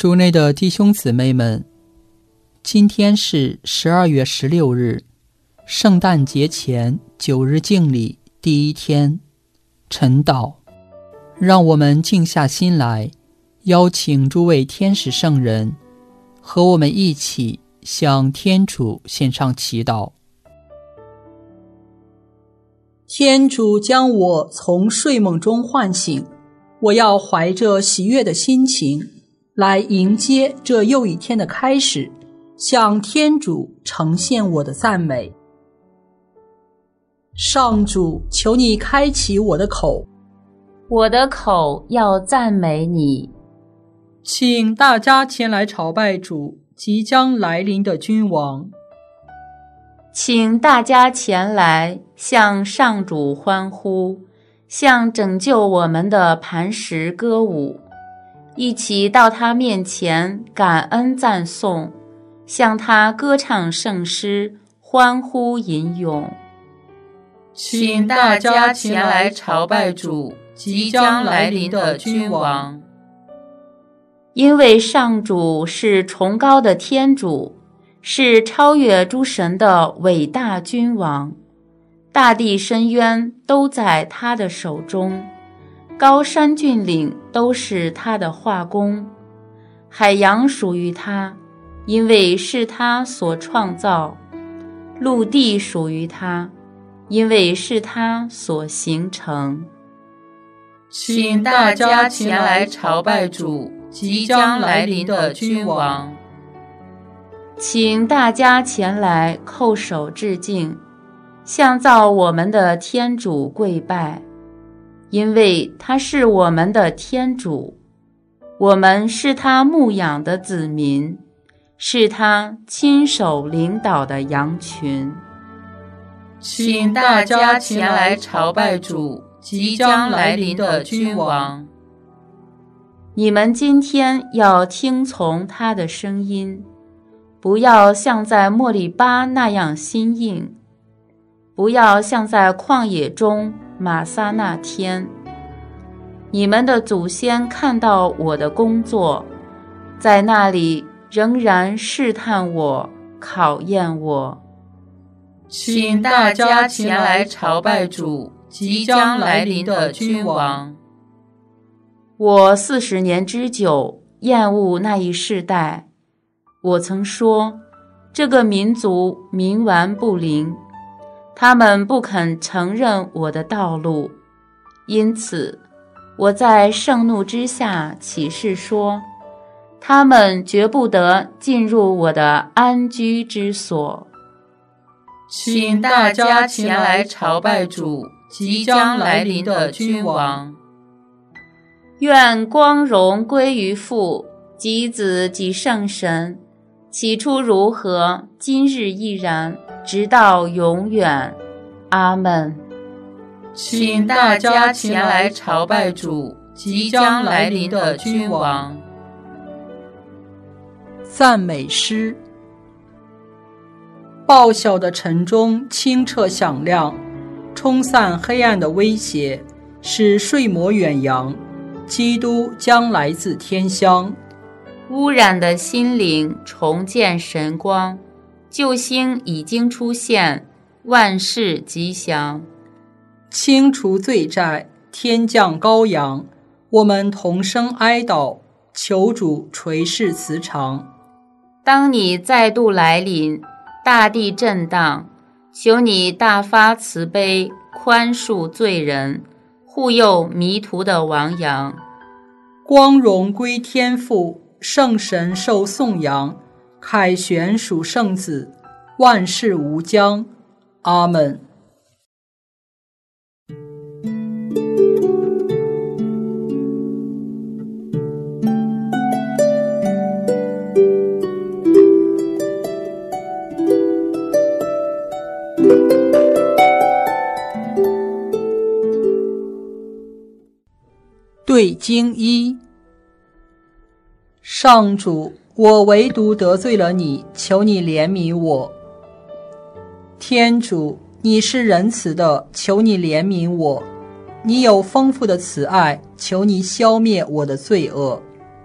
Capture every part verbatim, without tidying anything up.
主内的弟兄姊妹们，今天是十二月十六日，圣诞节前九日敬礼第一天，晨祷。让我们静下心来，邀请诸位天使圣人和我们一起向天主献上祈祷。天主将我从睡梦中唤醒，我要怀着喜悦的心情来迎接这又一天的开始，向天主呈现我的赞美。上主，求你开启我的口， 我的口要赞美你。 请大家前来朝拜主，即将来临的君王。 请大家前来向上主欢呼，向拯救我们的磐石歌舞，一起到他面前感恩赞颂，向他歌唱圣诗，欢呼吟咏。 请大家前来朝拜主，即将来临的君王。 因为上主是崇高的天主，是超越诸神的伟大君王，大地深渊都在他的手中，高山峻岭都是他的画工，海洋属于他，因为是他所创造，陆地属于他，因为是他所形成。 请大家前来朝拜主，即将来临的君王。 请大家前来叩首致敬，向造我们的天主跪拜，因为他是我们的天主，我们是他牧养的子民，是他亲手领导的羊群。 请大家前来朝拜主，即将来临的君王。 你们今天要听从他的声音，不要像在莫利巴那样心硬，不要像在旷野中玛撒那天。你们的祖先看到我的工作，在那里仍然试探我，考验我。 请大家前来朝拜主，即将来临的君王。 我四十年之久，厌恶那一世代。我曾说，这个民族冥顽不灵，他们不肯承认我的道路，因此我在盛怒之下起誓说，他们绝不得进入我的安居之所。 请大家前来朝拜主，即将来临的君王。 愿光荣归于父及子及圣神，起初如何，今日亦然，直到永远。阿们。 请大家前来朝拜主，即将来临的君王。 赞美诗。报晓的晨钟清澈响亮，冲散黑暗的威胁，使睡魔远扬。基督将来自天乡， 污染的心灵重见神光，救星已经出现，万事吉祥。 清除罪债，天降羔羊，我们同声哀悼，求主垂视慈偿。 当你再度来临，大地震荡，求你大发慈悲，宽恕罪人，护佑迷途的亡羊。 光荣归天父，圣神受颂扬，凯旋属圣子，万事无疆。阿们。对经一。上主，我唯独得罪了你，求你怜悯我。天主，你是仁慈的，求你怜悯我。你有丰富的慈爱，求你消灭我的罪恶。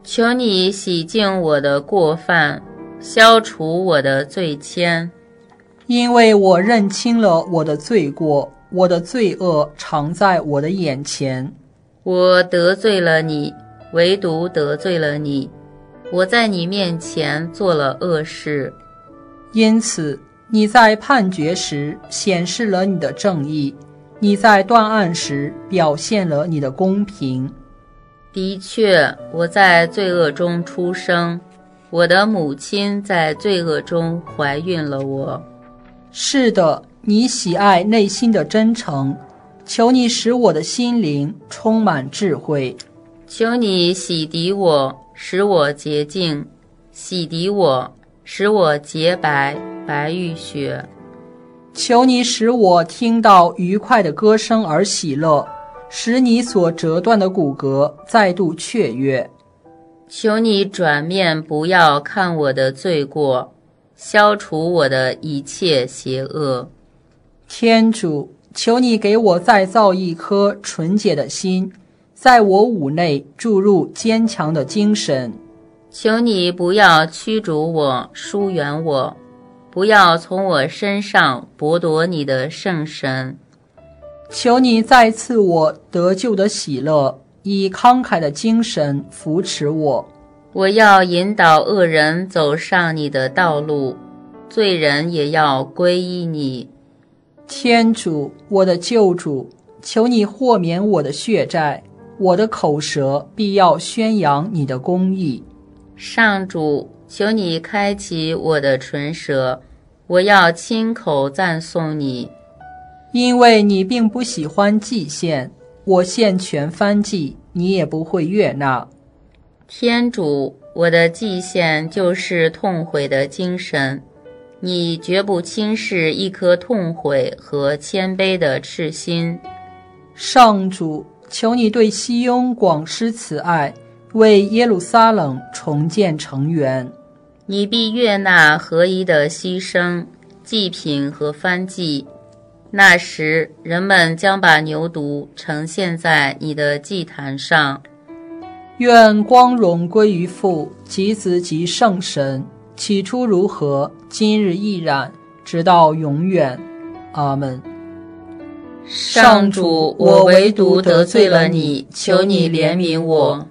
求你洗净我的过犯，消除我的罪愆。 因为我认清了我的罪过，我的罪恶常在我的眼前。 我得罪了你，唯独得罪了你，我在你面前做了恶事。 因此你在判决时显示了你的正义，你在断案时表现了你的公平。 的确，我在罪恶中出生，我的母亲在罪恶中怀孕了我。 是的，你喜爱内心的真诚，求你使我的心灵充满智慧。 求你洗涤我，使我洁净，洗涤我，使我洁白，白玉雪。 求你使我听到愉快的歌声而喜乐，使你所折断的骨骼再度雀跃。 求你转面不要看我的罪过，消除我的一切邪恶。 天主，求你给我再造一颗纯洁的心，在我五内注入坚强的精神。 求你不要驱逐我，疏远我，不要从我身上剥夺你的圣神。 求你再赐我得救的喜乐，以慷慨的精神扶持我。 我要引导恶人走上你的道路，罪人也要皈依你。 天主，我的救主，求你豁免我的血债，我的口舌必要宣扬你的公义。 上主，求你开启我的唇舌，我要亲口赞颂你。 因为你并不喜欢祭献，我献全燔祭，你也不会悦纳。 天主，我的祭献就是痛悔的精神，你绝不轻视一颗痛悔和谦卑的赤心。 上主，求你对西雍广施慈爱，为耶路撒冷重建城垣。 你必悦纳合宜的牺牲、祭品和燔祭。那时，人们将把牛犊呈现在你的祭坛上。 愿光荣归于父、及子、及圣神，起初如何，今日亦然，直到永远。阿们。 上主，我唯独得罪了你，求你怜悯我。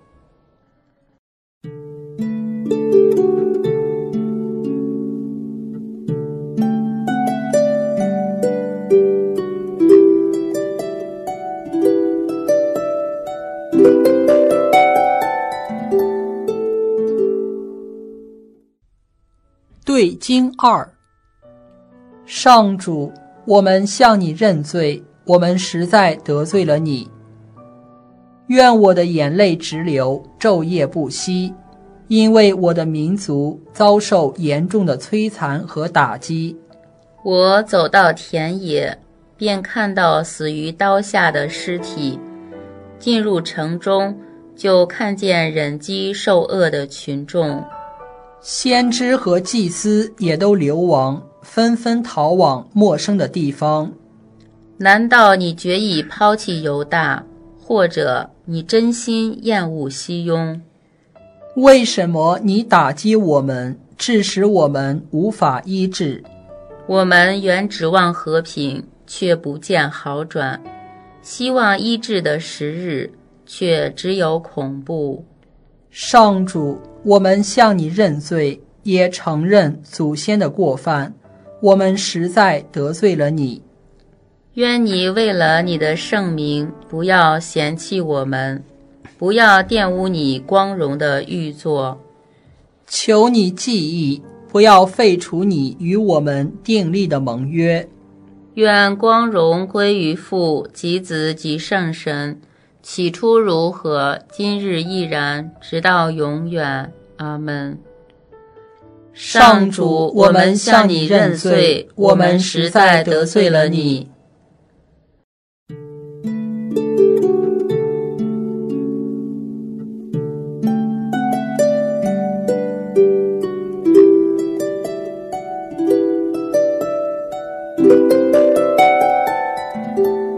对经二。上主，我们向你认罪，我们实在得罪了你。愿我的眼泪直流，昼夜不息，因为我的民族遭受严重的摧残和打击。 我走到田野，便看到死于刀下的尸体，进入城中，就看见忍饥受饿的群众。 先知和祭司也都流亡，纷纷逃往陌生的地方。 难道你决意抛弃犹大，或者你真心厌恶西雍？ 为什么你打击我们，致使我们无法医治？ 我们原指望和平，却不见好转；希望医治的时日，却只有恐怖。 上主，我们向你认罪，也承认祖先的过犯，我们实在得罪了你。 愿你为了你的圣名，不要嫌弃我们，不要玷污你光荣的玉座。 求你记忆，不要废除你与我们订立的盟约。 愿光荣归于父、及子、及圣神，起初如何，今日亦然，直到永远。阿们。上主，我们向你认罪，我们实在得罪了你。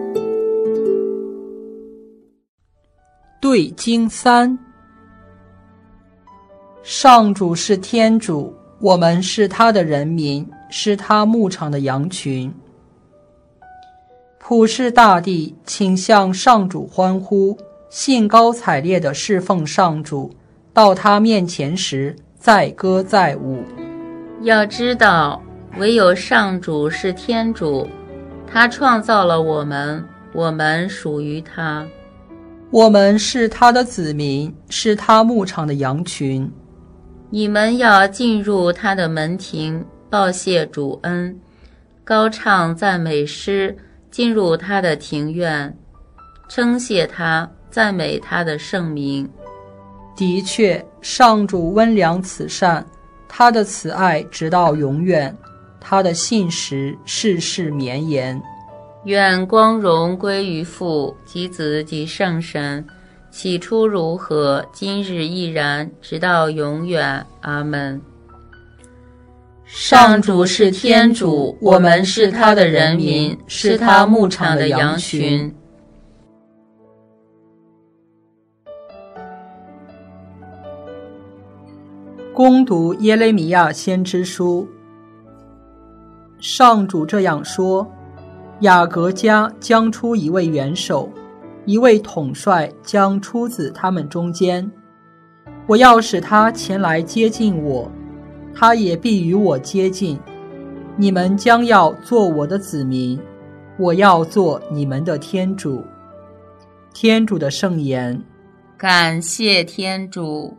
对经三。 上主是天主，我们是他的人民，是他牧场的羊群。普世大地，请向上主欢呼，兴高采烈地侍奉上主，到他面前时载歌载舞。 要知道，唯有上主是天主，他创造了我们，我们属于他。 我们是他的子民，是他牧场的羊群。 你们要进入他的门庭，报谢主恩，高唱赞美诗，进入他的庭院，称谢他，赞美他的圣名。 的确，上主温良慈善，他的慈爱直到永远，他的信实世世绵延。 愿光荣归于父及子及圣神，起初如何，今日亦然，直到永远。阿们。上主是天主，我们是他的人民，是他牧场的羊群。 恭读耶肋米亚先知书。上主这样说：雅各家将出一位元首，一位统帅将出自他们中间。我要使他前来接近我，他也必与我接近。你们将要做我的子民，我要做你们的天主。天主的圣言。 感谢天主。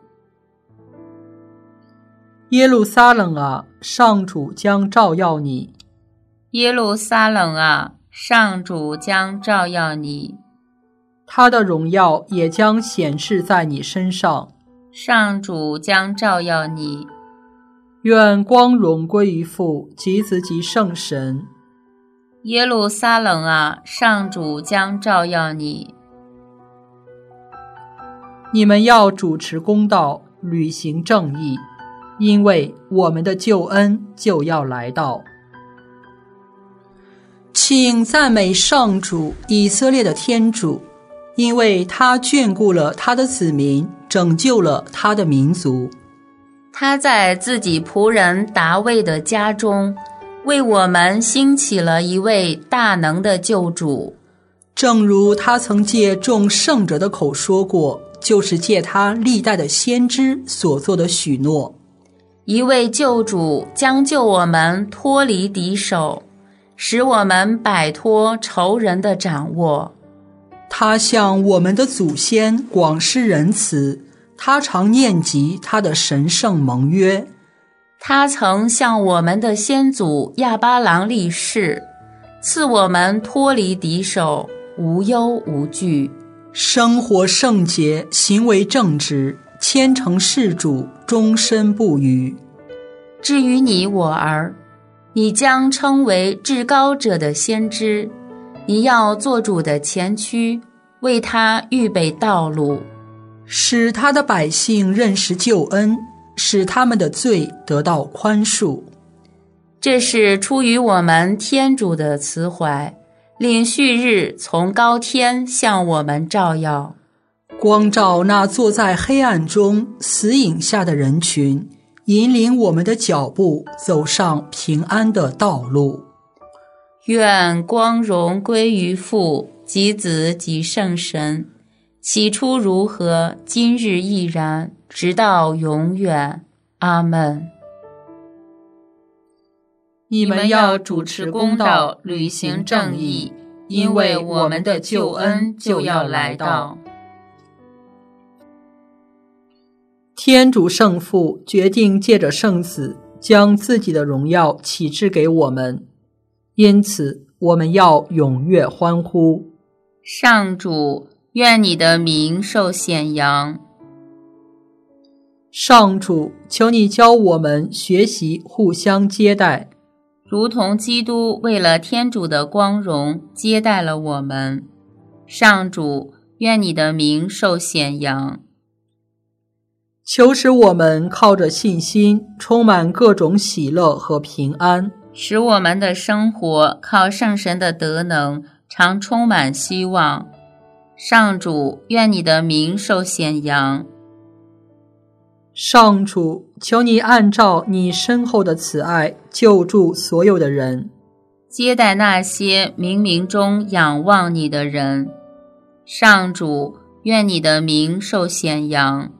耶路撒冷啊，上主将照耀你。 耶路撒冷啊，上主将照耀你。 他的荣耀也将显示在你身上。 上主将照耀你。 愿光荣归于父及子及圣神。 耶路撒冷啊，上主将照耀你。 你们要主持公道，履行正义，因为我们的救恩就要来到。请赞美上主，以色列的天主，因为他眷顾了他的子民，拯救了他的民族。 他在自己仆人达味的家中，为我们兴起了一位大能的救主。 正如他曾借众圣者的口说过，就是借他历代的先知所做的许诺。 一位救主将救我们脱离敌手，使我们摆脱仇人的掌握。 他向我们的祖先广施仁慈，他常念及他的神圣盟约。 他曾向我们的先祖亚巴郎立誓，赐我们脱离敌手，无忧无惧， 生活圣洁，行为正直，虔诚事主，终身不渝。 至于你我儿，你将称为至高者的先知，你要做主的前驱，为他预备道路， 使他的百姓认识救恩，使他们的罪得到宽恕。 这是出于我们天主的慈怀，令旭日从高天向我们照耀， 光照那坐在黑暗中死影下的人群，引领我们的脚步走上平安的道路。 愿光荣归于父及子及圣神，起初如何，今日亦然，直到永远。阿们。 你们要主持公道，履行正义，因为我们的救恩就要来到。 天主圣父决定借着圣子将自己的荣耀启示给我们，因此我们要踊跃欢呼。 上主，愿你的名受显扬。 上主，求你教我们学习互相接待， 如同基督为了天主的光荣接待了我们。上主，愿你的名受显扬。 求使我们靠着信心充满各种喜乐和平安， 使我们的生活靠圣神的德能常充满希望。上主，愿你的名受显扬。 上主，求你按照你深厚的慈爱救助所有的人， 接待那些冥冥中仰望你的人。上主，愿你的名受显扬。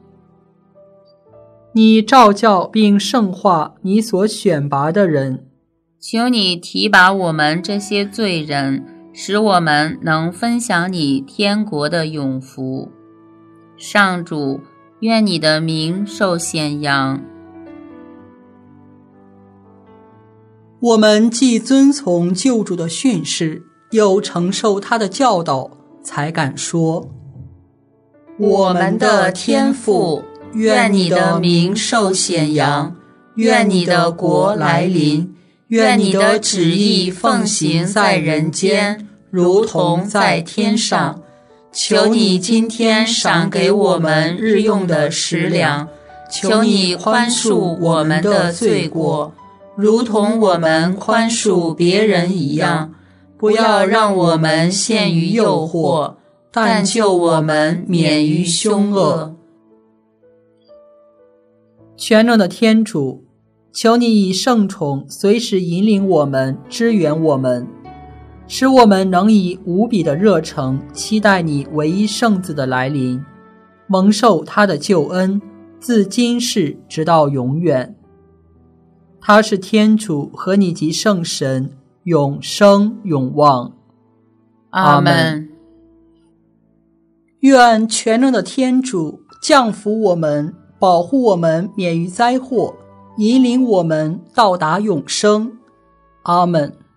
你召教并圣化你所选拔的人， 求你提拔我们这些罪人，使我们能分享你天国的永福。上主，愿你的名受显扬。 我们既遵从救主的训示，又承受他的教导，才敢说： 我们的天父，愿你的名受显扬，愿你的国来临，愿你的旨意奉行在人间，如同在天上。求你今天赏给我们日用的食粮，求你宽恕我们的罪过，如同我们宽恕别人一样。不要让我们陷于诱惑，但救我们免于凶恶。 全能的天主，求你以圣宠随时引领我们，支援我们，使我们能以无比的热诚期待你唯一圣子的来临，蒙受他的救恩，自今世直到永远。他是天主和你及圣神，永生永望。 阿们。 愿全能的天主降福我们，保护我们免于灾祸，引领我们到达永生。阿们。